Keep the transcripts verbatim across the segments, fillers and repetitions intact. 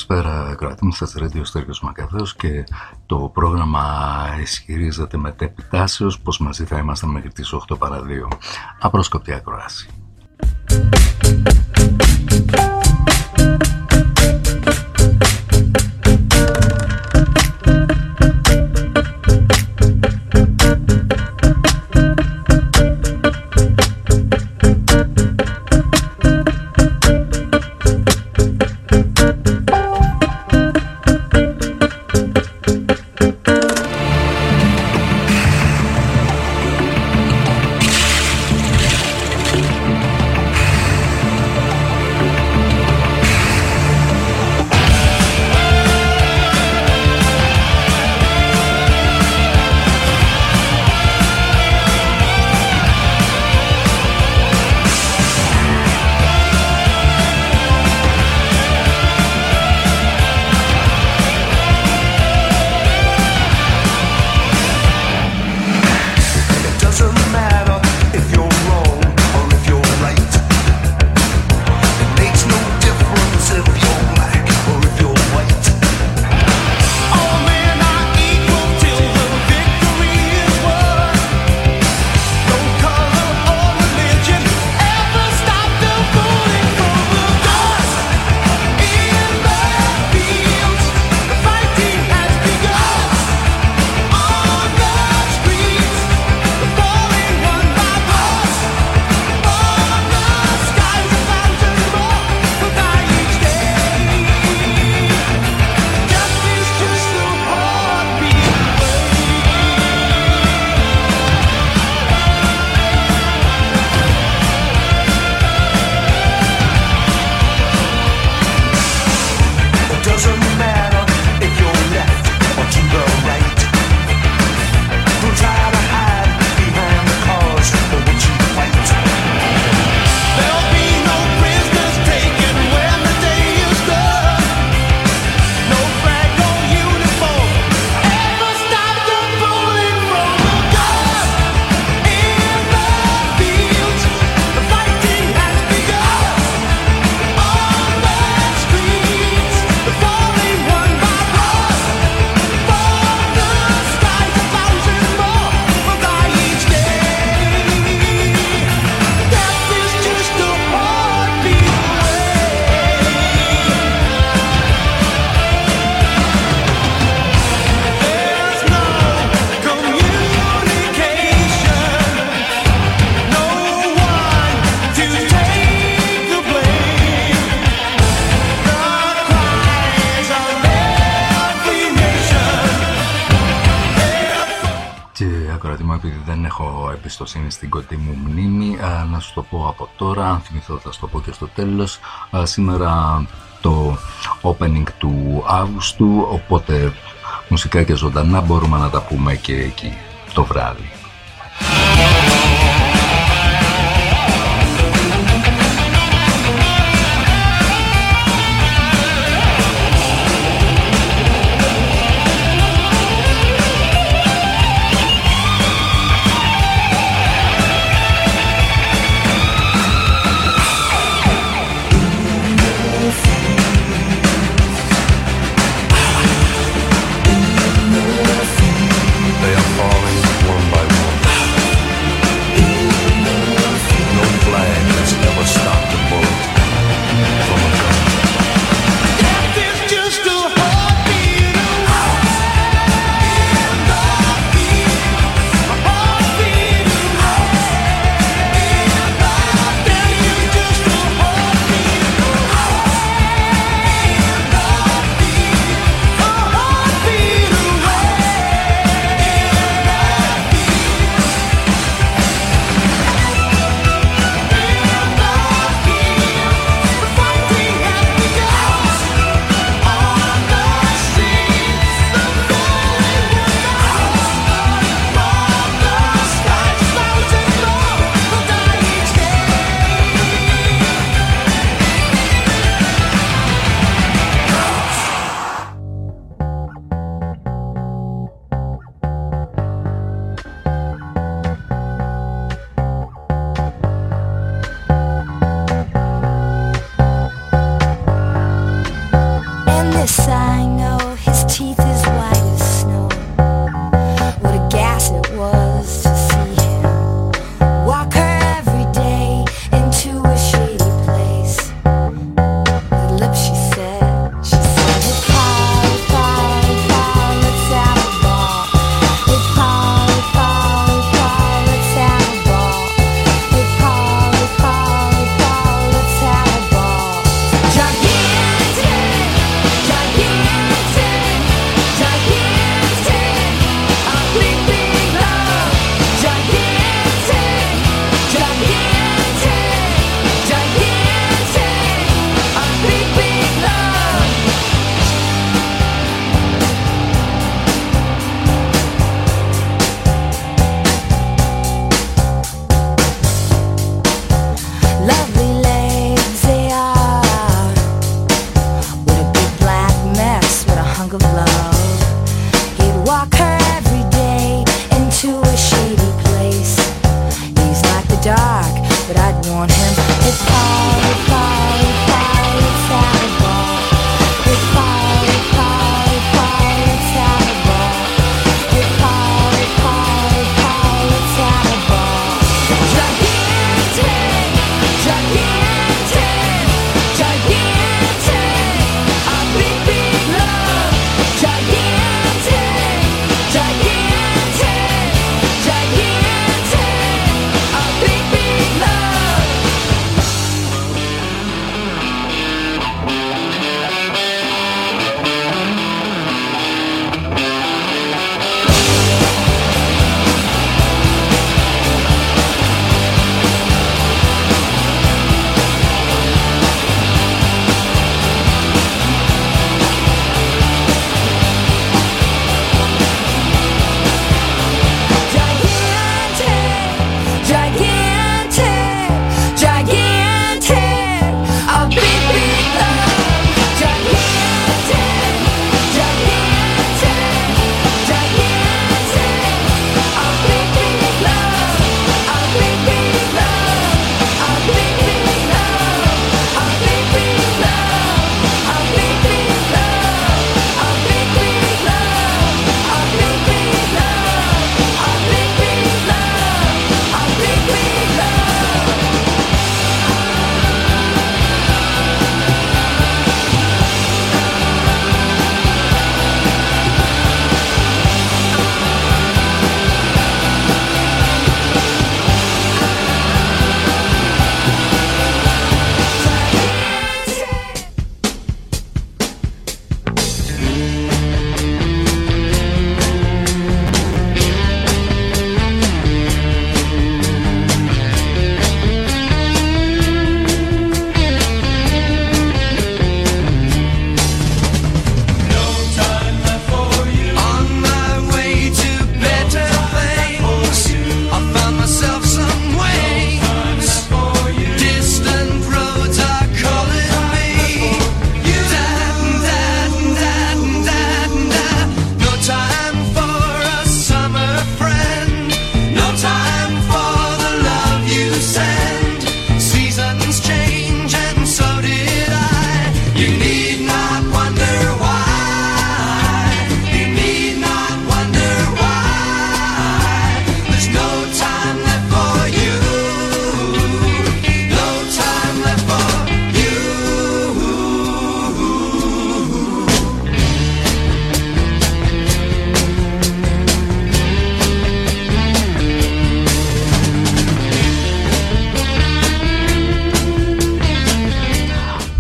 Καλησπέρα, κρατούμε στα Radio Στέργιος Μακαδέος και το πρόγραμμα ισχυρίζεται με τέπη τάσεως πως μαζί θα είμαστε μέχρι τις οκτώ παρά δύο. Απρόσκοπτη ακρόαση. Εμπιστοσύνη στην κοντή μου μνήμη, α, να σου το πω από τώρα, αν θυμηθώ θα σου το πω και στο τέλος. Α, σήμερα το opening του Αύγουστου, οπότε μουσικά και ζωντανά μπορούμε να τα πούμε και εκεί το βράδυ. They are falling one by one.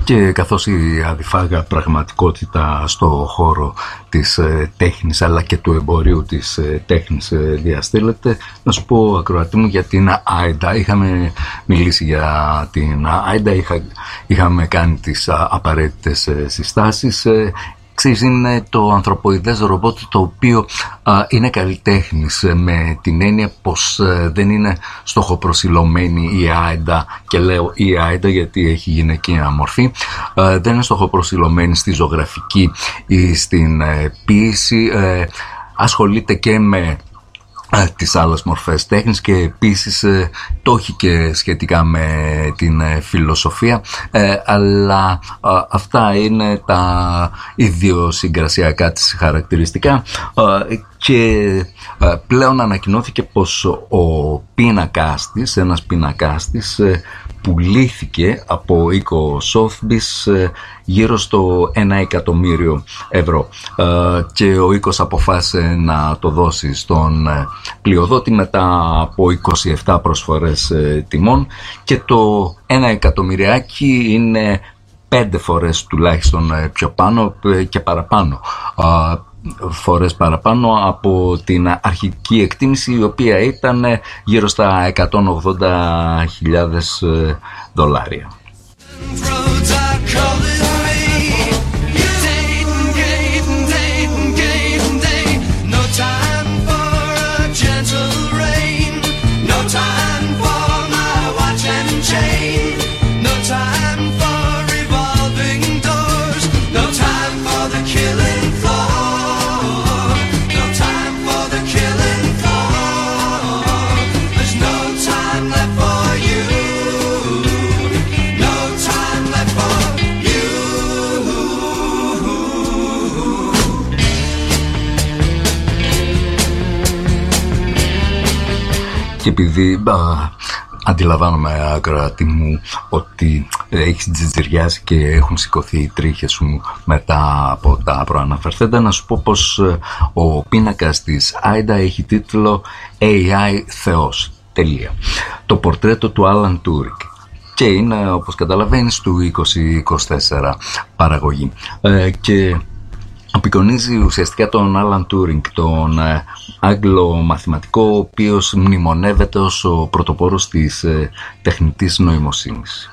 Και καθώς η αδιφάγα πραγματικότητα στο χώρο της ε, τέχνης αλλά και του εμπορίου της ε, τέχνης ε, διαστέλλεται, να σου πω, ακροατή μου, για την Άιντα. Είχαμε μιλήσει για την Άιντα, είχα, είχαμε κάνει τις α, απαραίτητες ε, συστάσεις. Ε, Ξέρεις, είναι το ανθρωποειδές ρομπότ το οποίο α, είναι καλλιτέχνης, με την έννοια πως α, δεν είναι στοχοπροσιλωμένη η Άιντα, και λέω η Άιντα γιατί έχει γυναικεία μορφή, α, δεν είναι στοχοπροσιλωμένη στη ζωγραφική ή στην ε, ποίηση, ε, ασχολείται και με τις άλλες μορφές τέχνης και επίσης ε, το έχει και σχετικά με την ε, φιλοσοφία, ε, αλλά ε, αυτά είναι τα ιδιοσυγκρασιακά της χαρακτηριστικά, ε, και ε, πλέον ανακοινώθηκε πως ο πίνακας της, ένας πίνακας της, ε, πουλήθηκε από οίκο Sotheby's ε, γύρω στο ένα εκατομμύριο ευρώ, ε, και ο οίκος αποφάσισε να το δώσει στον ε, πλειοδότη μετά από είκοσι επτά προσφορές ε, τιμών, και το ένα εκατομμυριάκι είναι πέντε φορές τουλάχιστον ε, πιο πάνω ε, και παραπάνω ε, φορές παραπάνω από την αρχική εκτίμηση, η οποία ήταν γύρω στα εκατόν ογδόντα χιλιάδες δολάρια. Και επειδή α, αντιλαμβάνομαι, ακροατή μου, ότι έχεις τζιτζιριάσει και έχουν σηκωθεί οι τρίχες σου μετά από τα προαναφερθέντα, να σου πω πως ο πίνακας της Άιντα έχει τίτλο έι άι Θεός. Τελεία. Το πορτρέτο του Άλαν Τούρινγκ. Και είναι, όπως καταλαβαίνεις, του είκοσι είκοσι τέσσερα παραγωγή. Ε, και απεικονίζει ουσιαστικά τον Άλαν Τούρινγκ, τον ε, Άγγλο μαθηματικό, ο οποίος μνημονεύεται ως ο πρωτοπόρος της ε, τεχνητής νοημοσύνης.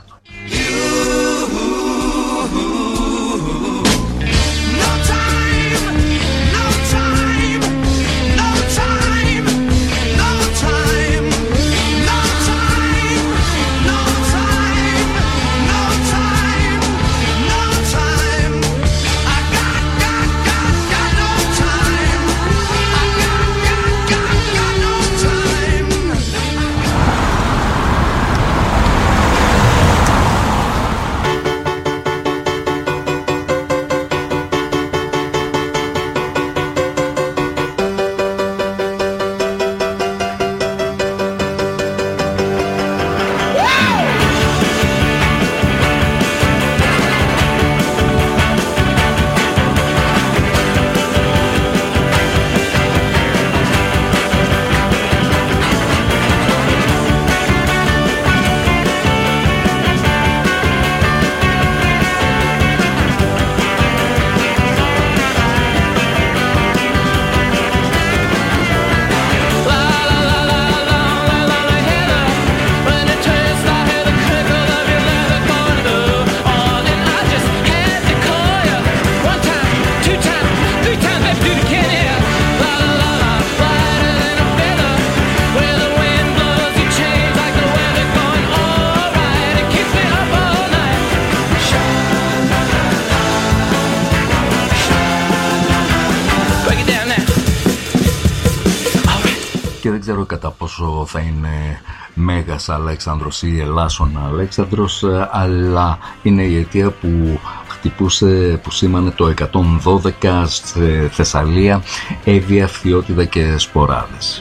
Και δεν ξέρω κατά πόσο θα είναι Μέγας Αλέξανδρος ή Ελλάσσον Αλέξανδρος, αλλά είναι η αιτία που χτυπούσε, που σήμανε το εκατόν δώδεκα στη Θεσσαλία, Εύβοια, Φθιώτιδα και Σποράδες.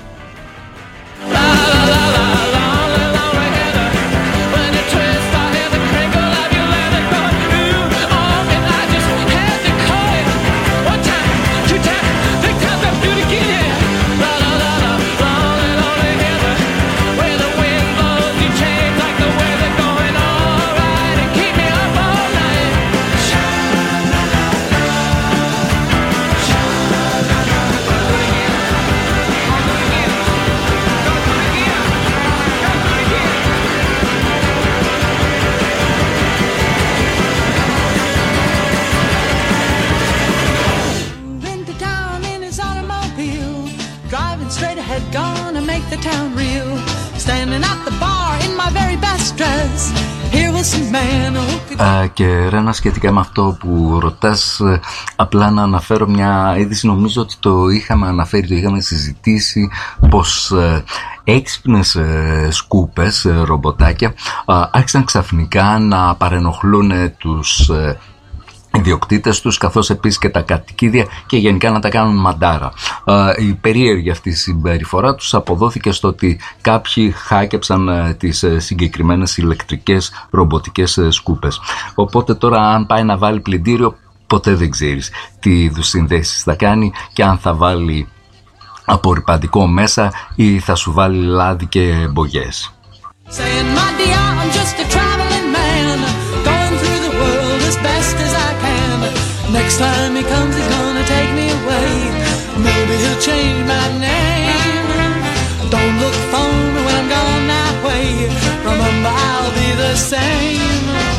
Uh, και Ρένα, σχετικά με αυτό που ρωτάς, uh, απλά να αναφέρω μια είδηση. Νομίζω ότι το είχαμε αναφέρει, το είχαμε συζητήσει, πως uh, έξυπνες uh, σκούπες, uh, ρομποτάκια uh, άρχισαν ξαφνικά να παρενοχλούν uh, τους uh, ιδιοκτήτες τους, καθώς επίσης και τα κατοικίδια, και γενικά να τα κάνουν μαντάρα. Η περίεργη αυτή συμπεριφορά τους αποδόθηκε στο ότι κάποιοι χάκεψαν τις συγκεκριμένες ηλεκτρικές ρομποτικές σκούπες. Οπότε τώρα, αν πάει να βάλει πλυντήριο, ποτέ δεν ξέρεις τι είδους συνδέσεις θα κάνει και αν θα βάλει απορρυπαντικό μέσα ή θα σου βάλει λάδι και μπογιές. Next time he comes, he's gonna take me away. Maybe he'll change my name. Don't look for me when I'm gone that way. Remember, I'll be the same.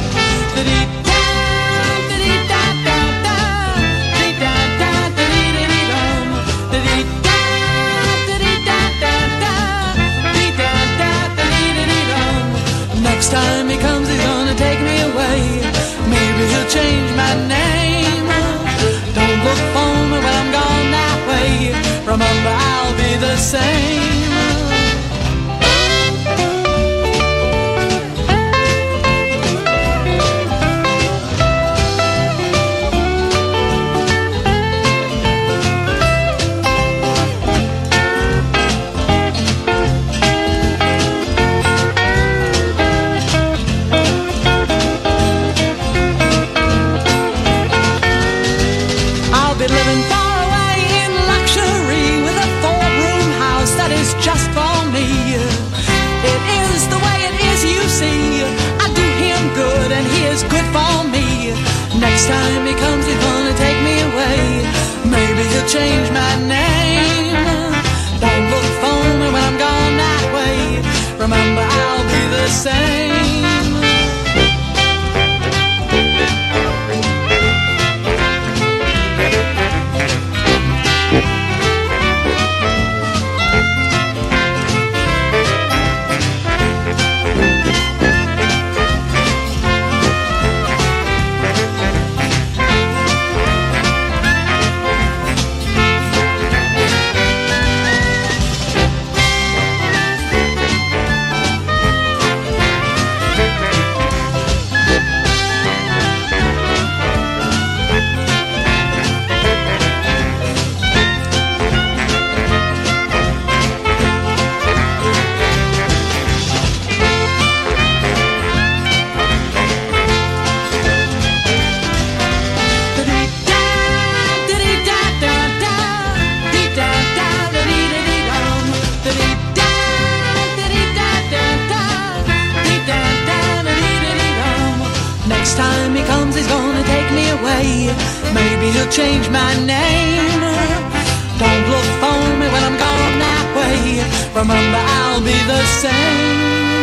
Next time he comes, he's gonna take me away. Maybe he'll change my name. Look for me when I'm gone that way. Remember, I'll be the same. Just for me, it is the way it is, you see. I do him good and he is good for me. Next time he comes, he's gonna take me away. Maybe he'll change my name. Don't look for me when I'm gone that way. Remember, I'll be the same. Maybe he'll change my name. Don't look for me when I'm gone that way. Remember, I'll be the same.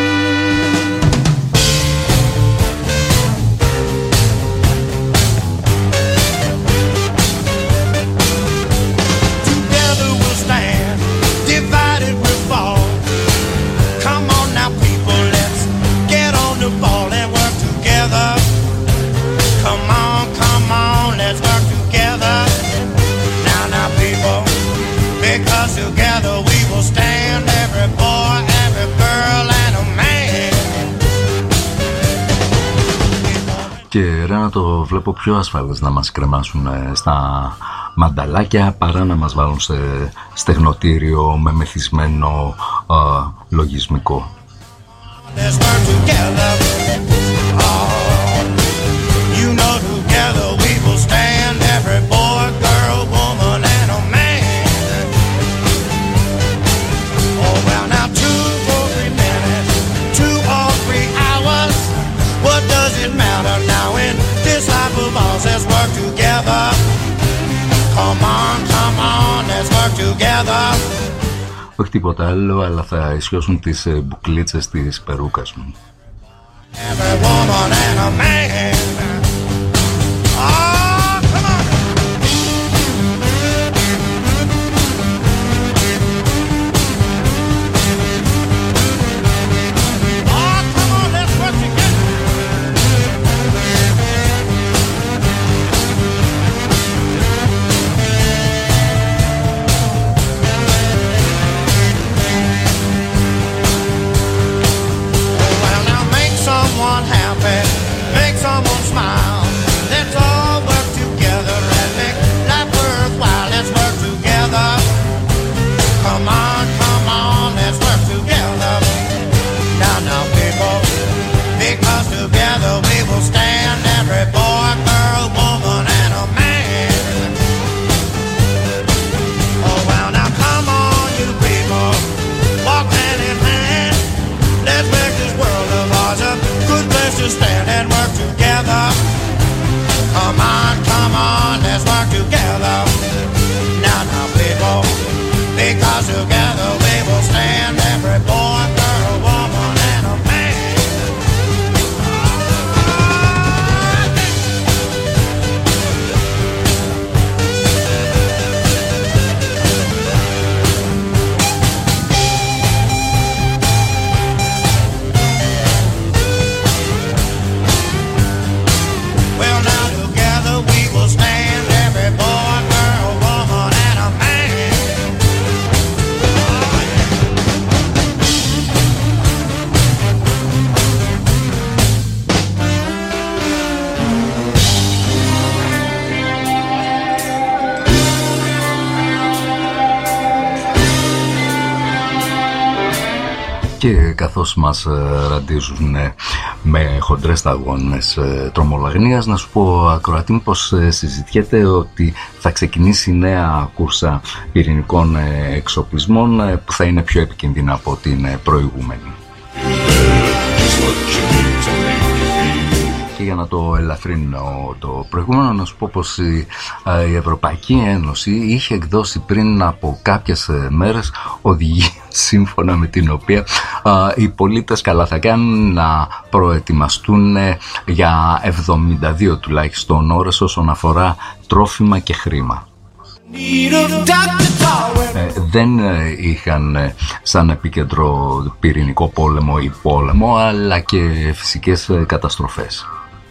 Together we'll stand, divided we'll fall. Come on now, people, let's get on the ball and work together. Come on, come on, let's work together. Now, now, people, because together we will stand, every boy, every girl and a man. Και ρε, να το βλέπω πιο ασφαλές να μας κρεμάσουν στα μανταλάκια παρά να μας βάλουν σε στεγνοτήριο με μεθυσμένο α, λογισμικό. Let's work together. You know, together we will stand, every boy, girl, woman, and a man. Oh, well, now two or three minutes, two or three hours, what does it matter now in this life of ours? Let's work together. Come on, come on, let's work together. Όχι τίποτα άλλο, αλλά θα ισιώσουν τις μπουκλίτσες της περούκας μου. Every woman and a man. Oh, come on, let's work together. Come on, come on, let's work together. Now, now, people, because together we will stand, every boy, girl, woman, and a man. Και καθώς μας ραντίζουν με χοντρές σταγόνες τρομολαγνίας, να σου πω, ακροατή, πως συζητιέται ότι θα ξεκινήσει νέα κούρσα πυρηνικών εξοπλισμών που θα είναι πιο επικίνδυνα από την προηγούμενη. Και για να το ελαφρύνω το προηγούμενο, να σου πω πως η, η Ευρωπαϊκή Ένωση είχε εκδώσει πριν από κάποιες μέρες οδηγία σύμφωνα με την οποία α, οι πολίτες καλά θα κάνουν να προετοιμαστούν για εβδομήντα δύο τουλάχιστον ώρες όσον αφορά τρόφιμα και χρήμα. Ε, δεν είχαν σαν επίκεντρο πυρηνικό πόλεμο ή πόλεμο, αλλά και φυσικές καταστροφές.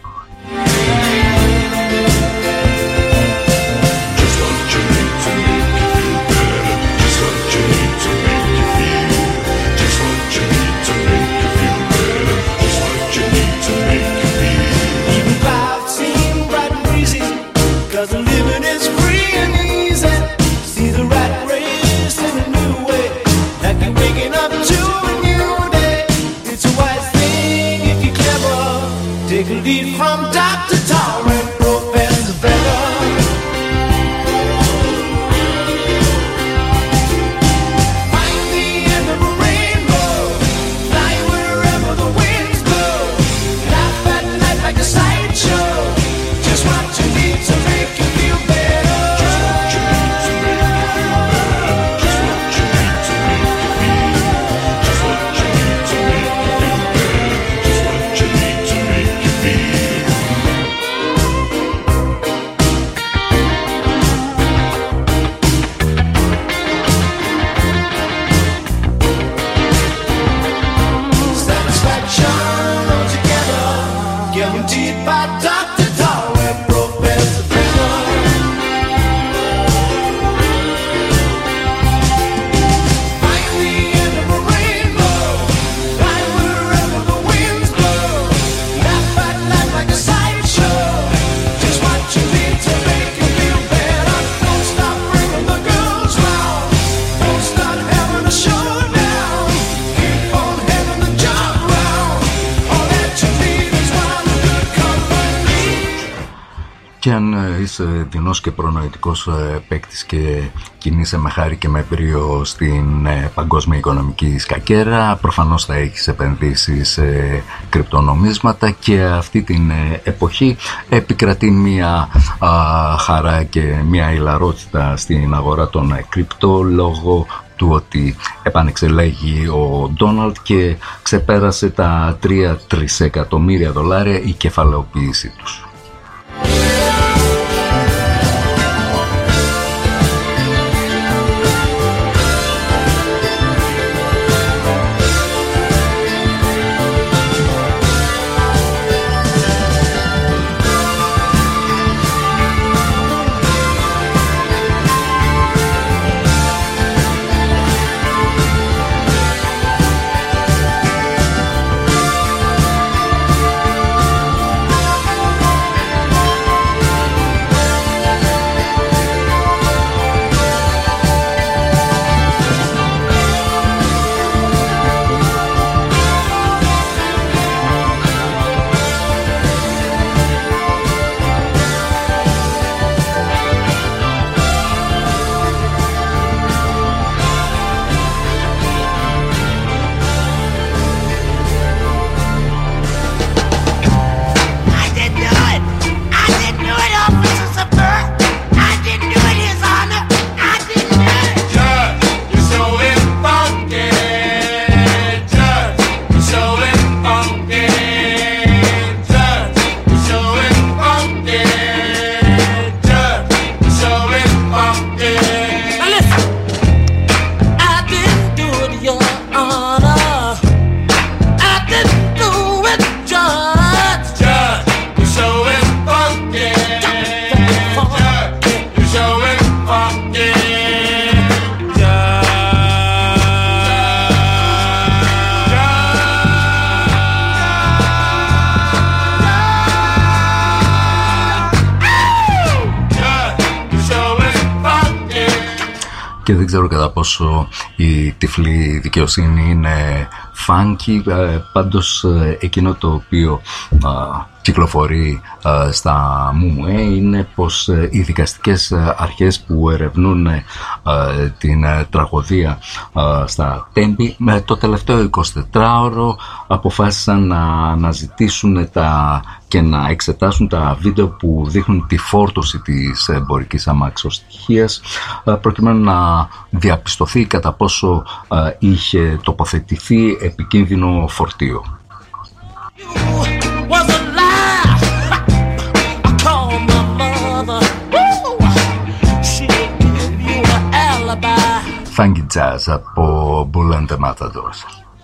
From Doctor Tom and Professor Feather. Find the end of a rainbow, fly wherever the winds blow. Laugh at night like a sideshow. Just what you need to make you feel better. Just what you need to make you feel better. Just what you need to make you feel. Just what you need to make you feel better. Just what you need to make you feel. Guaranteed by Doctor Tom and Professor Feather. Find the end of a rainbow, fly wherever the winds blow. Laugh at life like a sideshow. Just what you need to make you feel better. Don't stop bringing the girls round. Don't start having a showdown. Keep on having the job round. All that you need is one. Και αν είσαι δεινός και προνοητικός παίκτης και κινείσαι με χάρη και με μπρίο στην παγκόσμια οικονομική σκακέρα, προφανώς θα έχεις επενδύσει σε κρυπτονομίσματα, και αυτή την εποχή επικρατεί μια α, χαρά και μια ηλαρότητα στην αγορά των κρυπτο λόγω του ότι επανεξελέγει ο Ντόναλντ και ξεπέρασε τα τρία τρισεκατομμύρια δολάρια η κεφαλαιοποίησή τους. και δεν ξέρω κατά πόσο η τυφλή δικαιοσύνη είναι funky, πάντως εκείνο το οποίο κυκλοφορεί στα ΜΟΜΟΕ είναι πως οι δικαστικές αρχές που ερευνούν την τραγωδία στα Τέμπη με το τελευταίο εικοσιτετράωρο αποφάσισαν να αναζητήσουν τα και να εξετάσουν τα βίντεο που δείχνουν τη φόρτωση της εμπορικής αμαξοστοιχείας προκειμένου να διαπιστωθεί κατά πόσο είχε τοποθετηθεί επικίνδυνο φορτίο. Funky Jazz από Bull and the Matadors.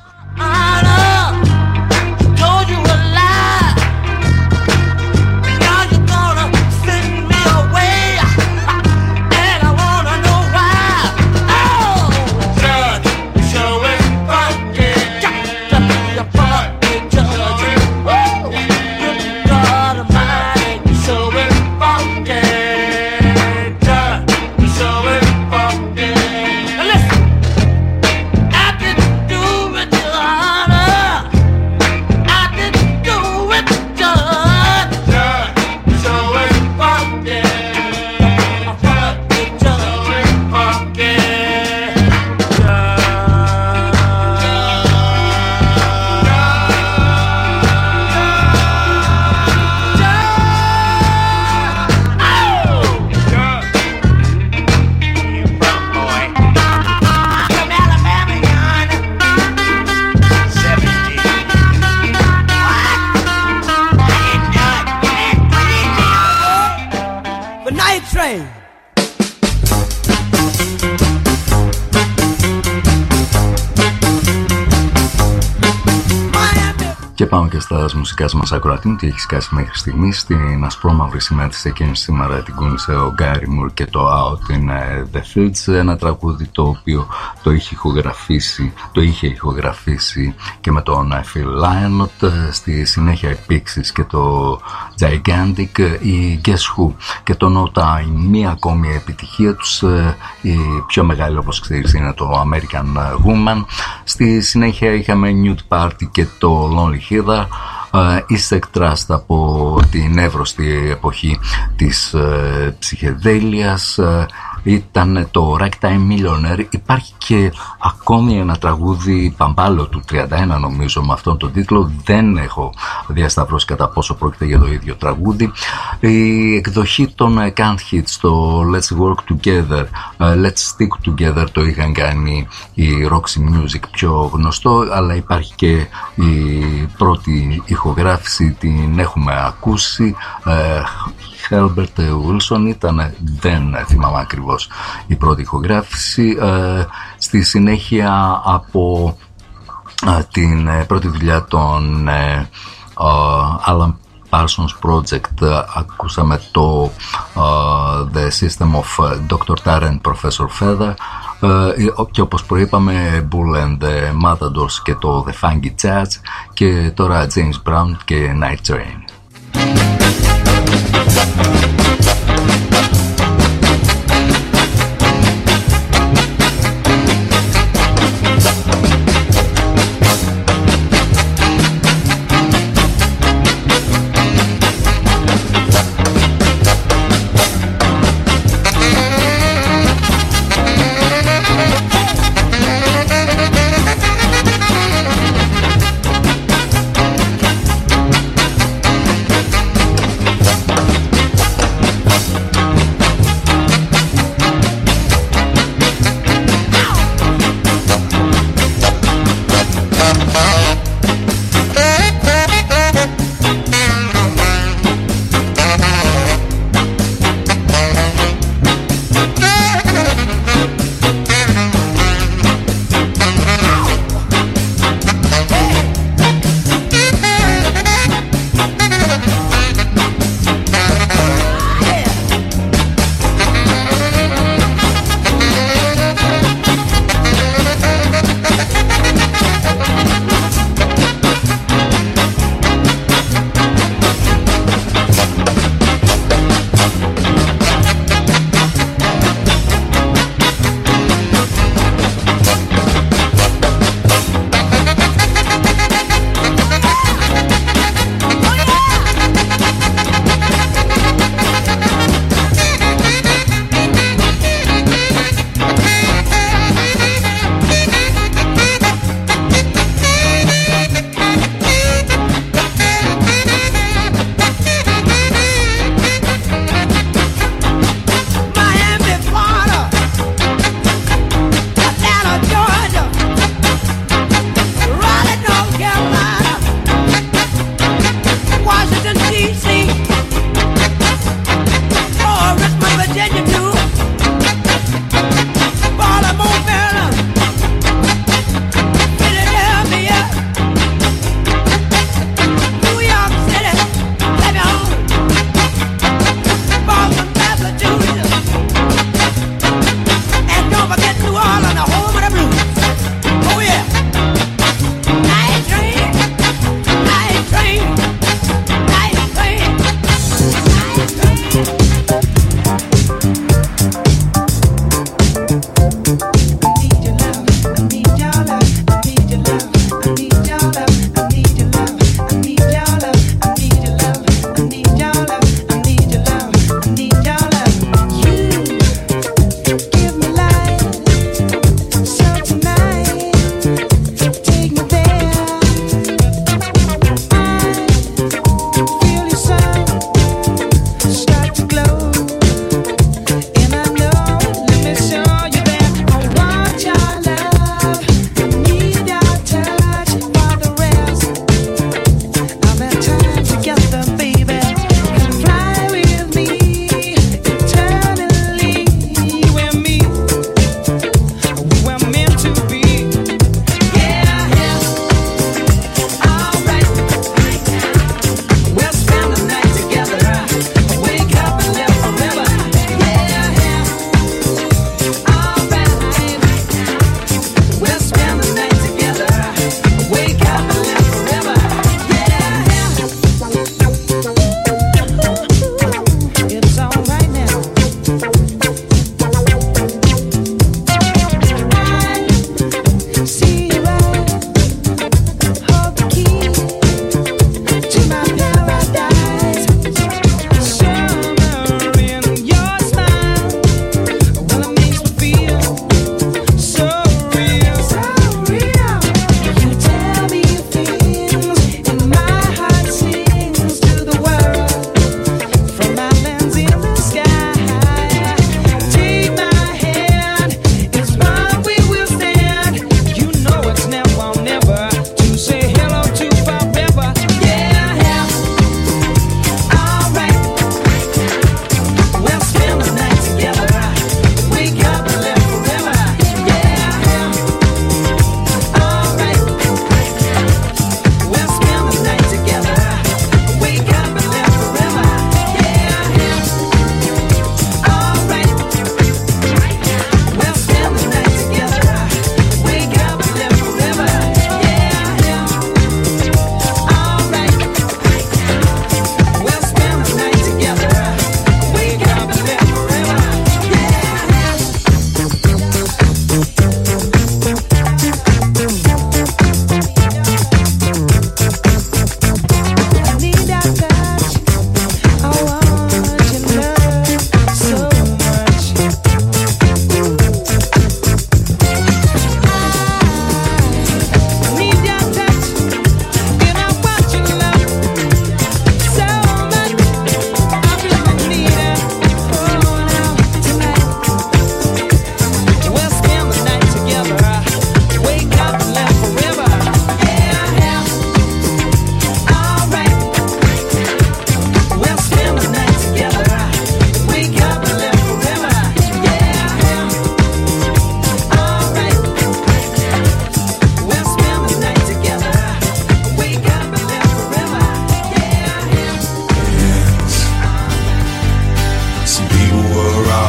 Και πάμε και στα μουσικά μας ακροατή. Τι έχει σκάσει μέχρι στιγμής. Στην ασπρόμαυρη σημαία της εκείνης σήμερα την κούνησε ο Γκάρι Μουρ και το Out in the Fields. Ένα τραγούδι το οποίο το είχε ηχογραφήσει, το είχε ηχογραφήσει και με τον Phil Lynott. Στη συνέχεια η Pixies και το Gigantic, η Guess Who και το No Time. Μία ακόμη επιτυχία τους, η πιο μεγάλη όπως ξέρεις είναι το American Woman. Στη συνέχεια είχαμε Nude Party και το Lonely Heather, uh, East Trust από την εύρωστη εποχή της uh, ψυχεδέλειας, uh, ήταν το Ragtime Millionaire. Υπάρχει και ακόμη ένα τραγούδι Παμπάλο του τριάντα ένα νομίζω με αυτόν τον τίτλο, δεν έχω διασταυρώσει κατά πόσο πρόκειται για το ίδιο τραγούδι. Η εκδοχή των Can't Hit στο Let's Work Together, uh, Let's Stick Together το είχαν κάνει η Roxy Music πιο γνωστό, αλλά υπάρχει και η πρώτη ηχογράφηση, την έχουμε ακούσει, uh, Herbert Wilson ήταν, δεν θυμάμαι ακριβώς η πρώτη ηχογράφηση. Ε, στη συνέχεια από ε, την ε, πρώτη δουλειά των ε, ε, Alan Parsons Project ε, ακούσαμε το ε, The System of Doctor Tarrant, Professor Feather, ε, και όπως προείπαμε Bull and the Matadors και το The Funky Jazz, και τώρα James Brown και Night Train.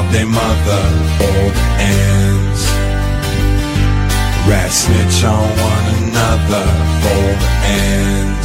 their mother, both ends. Rats snitch on one another, both ends.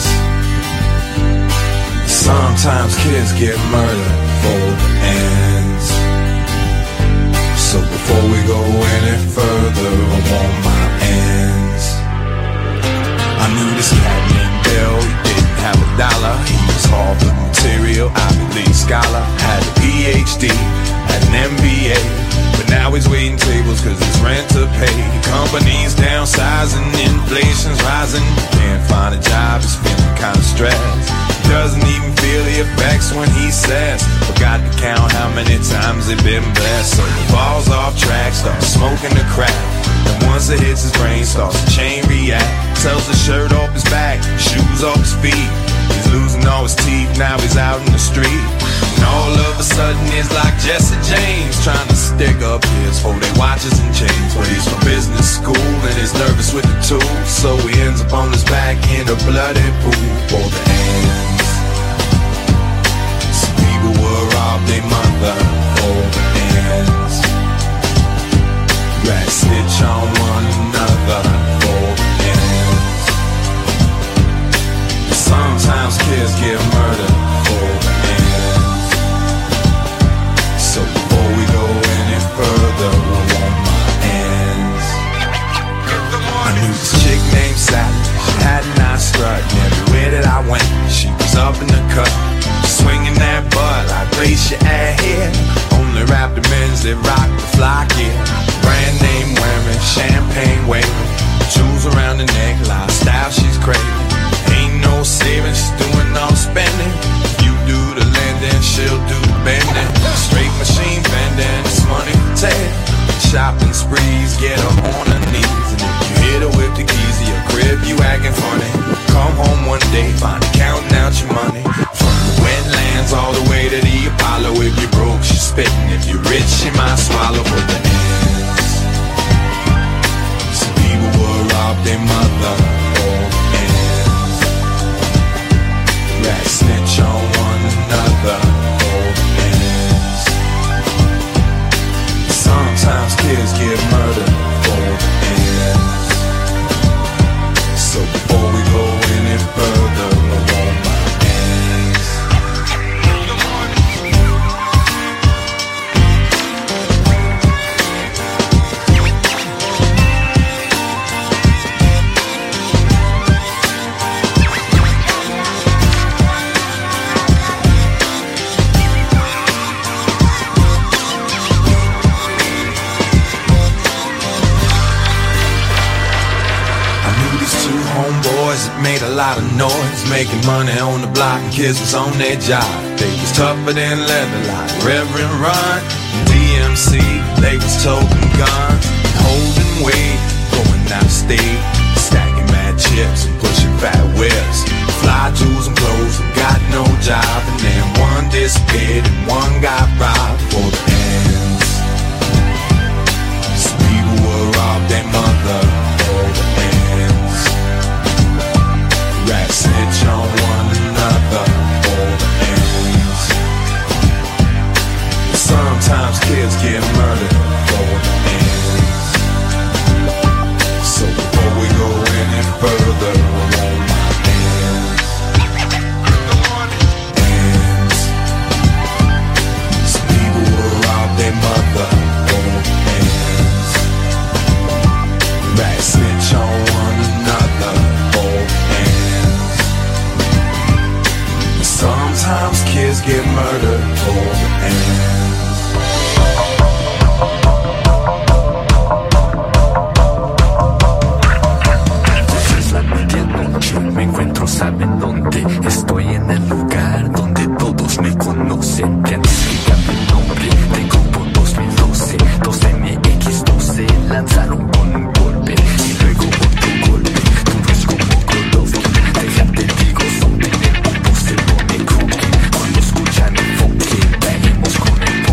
Sometimes kids get murdered, both ends. So before we go any further, I want my ends. I knew this cat named Bill, he didn't have a dollar. He was Harvard material, Ivy League scholar. Had a P H D, had an M B A. But now he's waiting tables cause it's rent to pay. Companies downsizing, inflation's rising. Can't find a job, he's feeling kinda stressed. Doesn't even feel the effects when he says, forgot to count how many times they've been blessed. So he falls off track, starts smoking the crack. And once it hits his brain, starts to chain react. Sells the shirt off his back, shoes off his feet. He's losing all his teeth, now he's out in the street. And all of a sudden it's like Jesse James trying to stick up his holding watches and chains. But he's from business school and he's nervous with the tools. So he ends up on his back in a bloody pool for the ends. Some people will rob their mother for the ends. Rats snitch on one another for the ends. Sometimes kids get murdered for the ends. So before we go any further, I want my ends. I knew this chick named Sally. She had a nice strut, and everywhere that I went, she was up in the cut, swinging that butt like glacier at here. Only rap the men's that rock the fly gear. Brand name wearing, champagne waving, jewels around the neck, lifestyle she's craving. Ain't no saving, she's doing all spending. You do the lending, she'll do the bending. Straight machine bending, it's money for tail. Shopping sprees, get her on her knees. And if you hit her with the keys to your crib, you acting funny. Come home one day, find her counting out your money. From the wetlands all the way to the Apollo. If you're broke, she's spitting. If you're rich, she might swallow for the ends. Some people will rob their mother for the ends. Rats snitch on one another for the ends. Sometimes kids get murdered for the ends. So before we go any further, I want my ends. Made a lot of noise, making money on the block, and kids was on their job. They was tougher than leather, like Reverend Run, D M C. They was toting guns, holding weight, going out of state, stacking mad chips and pushing fat whips. Fly jewels and clothes, and got no job, and then one disappeared and one got robbed for the ends. Some people will rob their mother for the ends. Rats snitch on one another for the ends. Sometimes kids get murdered for the ends. So before we go any further, I want my ends. Ends. Some people will rob their mother for the ends. Rats snitch on one another for the ends. Sometimes kids get murdered for the ends. Es la medianoche, me encuentro, ¿saben dónde? Estoy en el lugar donde todos me conocen. Que antes que cambie el nombre, tengo por dos mil doce, dos M X doce, lanzaron con un golpe y luego otro golpe. Todo es como Golovkin, déjate digo, son de nervios, se pone cookie. Cuando escuchan el funky, venimos con el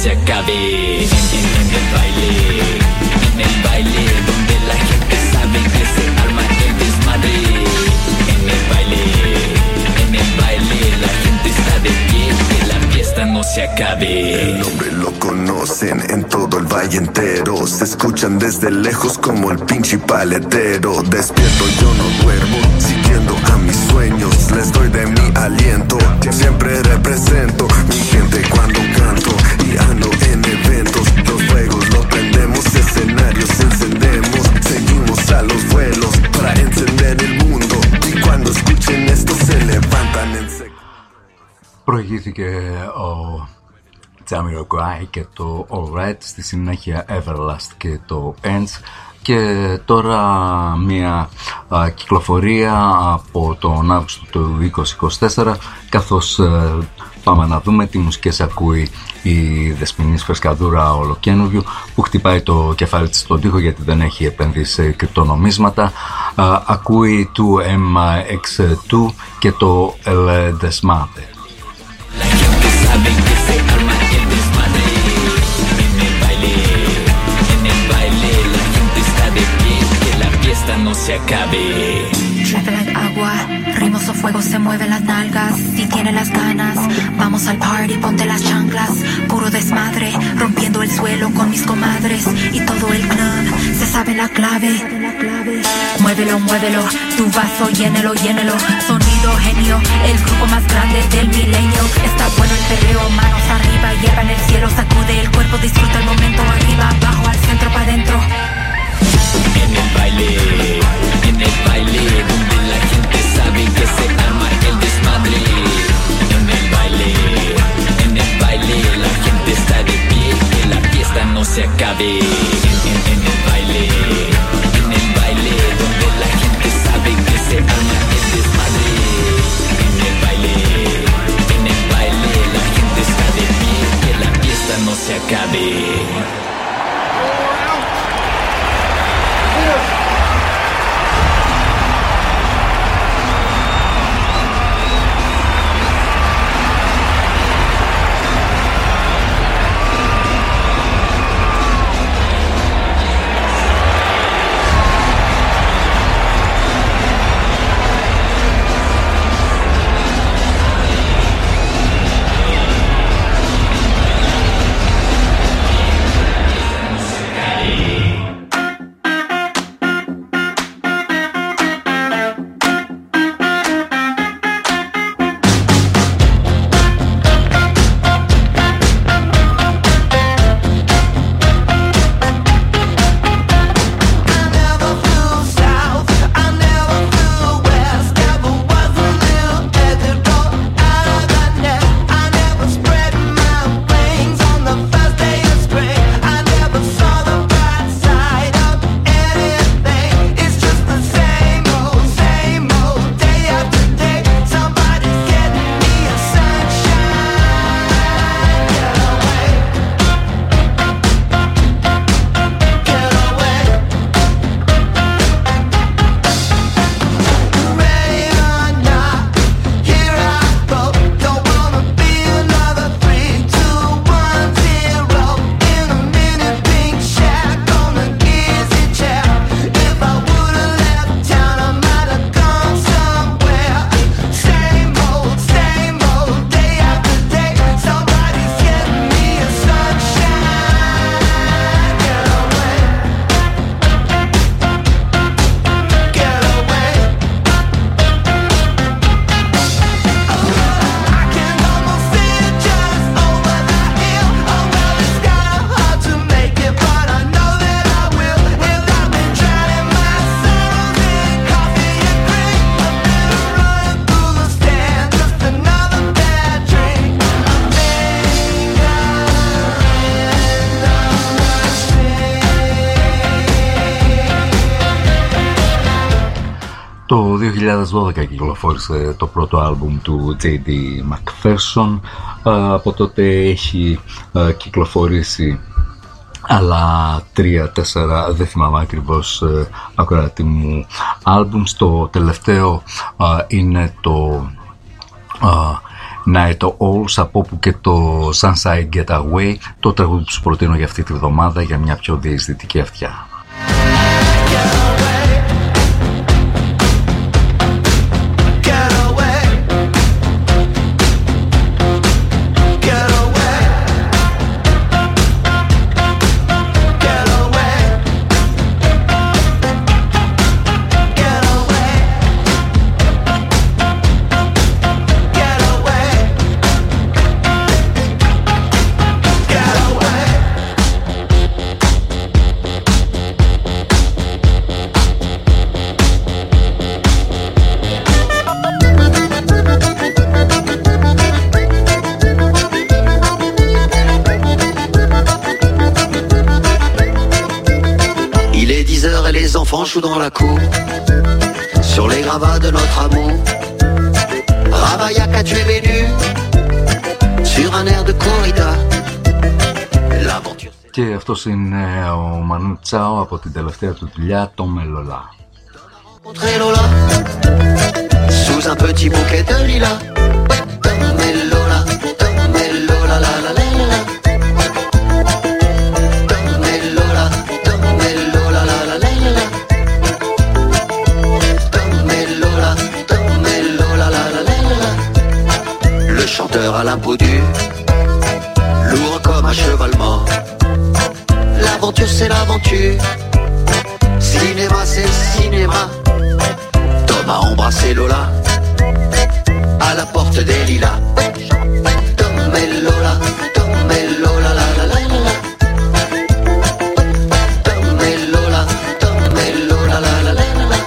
se acabe. En, en, en el baile, en el baile donde la gente sabe que se arma el desmadre. En el baile, en el baile la gente está de pie, que la fiesta no se acabe. El nombre lo conocen en todo el valle entero. Se escuchan desde lejos como el pinche paletero. Despierto, yo no duermo, siguiendo a mis sueños. Les doy de mi aliento, siempre represento mi gente cuando canto. Y ando en eventos, los fuegos los prendemos, escenarios encendemos. Seguimos a los vuelos para encender el mundo. Y cuando escuchen esto se levantan en seco. Προηγήθηκε ο Jamiroquai και το Alright, στη συνέχεια Everlast και το Ends, και τώρα μια α, κυκλοφορία από τον Αύγουστο του είκοσι είκοσι τέσσερα, καθώς α, πάμε να δούμε τι μουσικές ακούει η Δεσποινής Φρεσκαδούρα ολοκένουργιου, που χτυπάει το κεφάλι της στον τοίχο γιατί δεν έχει επενδύσει σε κρυπτονομίσματα. Α, ακούει του εμ εξ δύο και το El Desmate. La gente sabe que se arma el desmadre. En el baile, en el baile la gente está de pie, que la fiesta no se acabe. Llueve like agua, rimos o fuego, se mueven las nalgas. Si tiene las ganas, vamos al party, ponte las chanclas. Puro desmadre, rompiendo el suelo con mis comadres. Y todo el club se sabe la clave. Muévelo, muévelo, tu vaso, llénelo, llénelo. Sonido genio, el grupo más grande del milenio. Está bueno el perreo, manos arriba, hierba en el cielo. Sacude el cuerpo, disfruta el momento. Arriba, abajo, al centro, pa' dentro. En el baile, en el baile donde la gente sabe que se arma el desmadre. En el baile, en el baile la gente está de pie, que la fiesta no se acabe. En, en, en el baile, en el baile donde la gente sabe que se arma el desmadre. En el baile, en el baile la gente está de pie, que la fiesta no se acabe. Το δύο χιλιάδες δώδεκα κυκλοφόρησε το πρώτο άλμπουμ του τζέι ντι Macpherson. Από τότε έχει κυκλοφορήσει άλλα τρία τέσσερα, δεν θυμάμαι ακριβώς, ακροατή μου άλμπουμ. Το τελευταίο είναι το Night Owls, από όπου και το Sunshine Getaway, το τραγούδι που σου προτείνω για αυτή τη βδομάδα για μια πιο διαισθητική αυτιά. Jouent dans la cour sur les gravats de notre amour. Ravaillac a tué Vénu sur un air de corrida. L'aventure. Και αυτός είναι ο Μανού Τσάο από την τελευταία του δουλειά, το Μελολά. Lola sous un petit bouquet de lilas. Lola, Lola, la la la la. Chanteur à la peau dure, lourd comme un cheval mort. L'aventure c'est l'aventure, cinéma c'est le cinéma. Tom a embrassé Lola à la porte des lilas. Tom et Lola, Tom et Lola, la la la la. Tom et Lola, Tom et Lola, la la la la.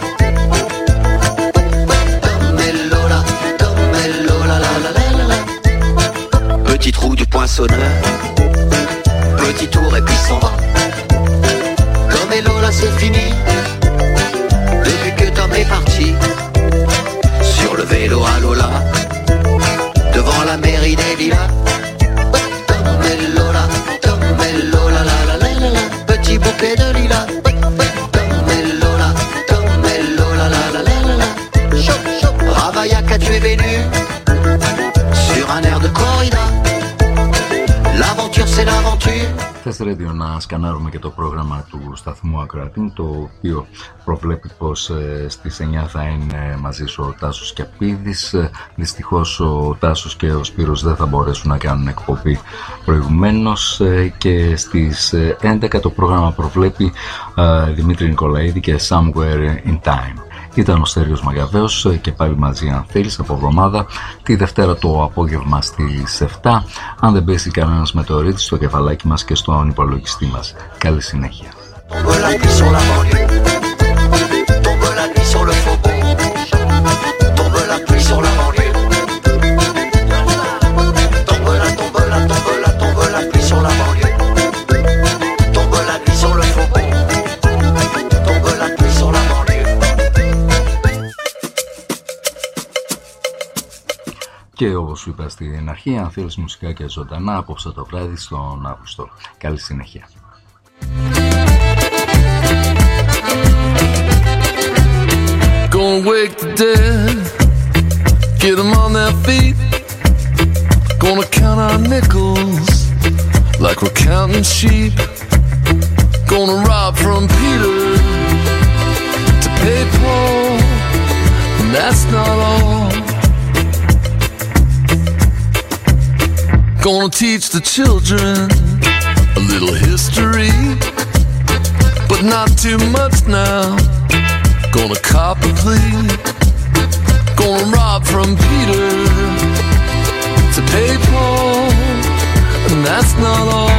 Tom et Lola, Tom et Lola, la la la. Petit trou du poinçonneur, petit tour et puis s'en va. Tom et Lola c'est fini, depuis que Tom est parti. Sur le vélo à Lola, devant la mairie des Lilas. Tom et Lola, Tom et Lola, la la la la la. Petit bouquet de lilas. Tom et Lola, Tom et Lola, la la la la la. Ravaillac a tué Vénu sur un air de corrida. L'aventure c'est l'aventure. Θες Radio να σκανάρουμε και το πρόγραμμα του σταθμού Ακροατήν, το οποίο προβλέπει πως ε, στις εννιά θα είναι μαζί σου ο Τάσος και Πίδης. Ε, δυστυχώς ο Τάσος και ο Σπύρος δεν θα μπορέσουν να κάνουν εκπομπή προηγουμένως, ε, και στις ε, έντεκα το πρόγραμμα προβλέπει ε, Δημήτρη Νικολαίδη και Somewhere in Time. Ήταν ο Στέριος Μαγαβέος και πάλι μαζί αν θέλεις από εβδομάδα, τη Δευτέρα το απόγευμα στις επτά, αν δεν πέσει κανένας μετεωρίτη στο κεφαλάκι μας και στον υπολογιστή μας. Καλή συνέχεια. Και όπως σου είπα στην αρχή, αν θέλεις μουσικά και ζωντανά, απόψε το βράδυ στον Αύγουστο. Καλή συνέχεια. Gonna wake the dead, get them on their feet. Gonna count our nickels like we're counting sheep. Gonna rob from Peter to pay Paul, and that's not all. Gonna teach the children a little history, but not too much now. Gonna cop a plea. Gonna rob from Peter to pay Paul, and that's not all.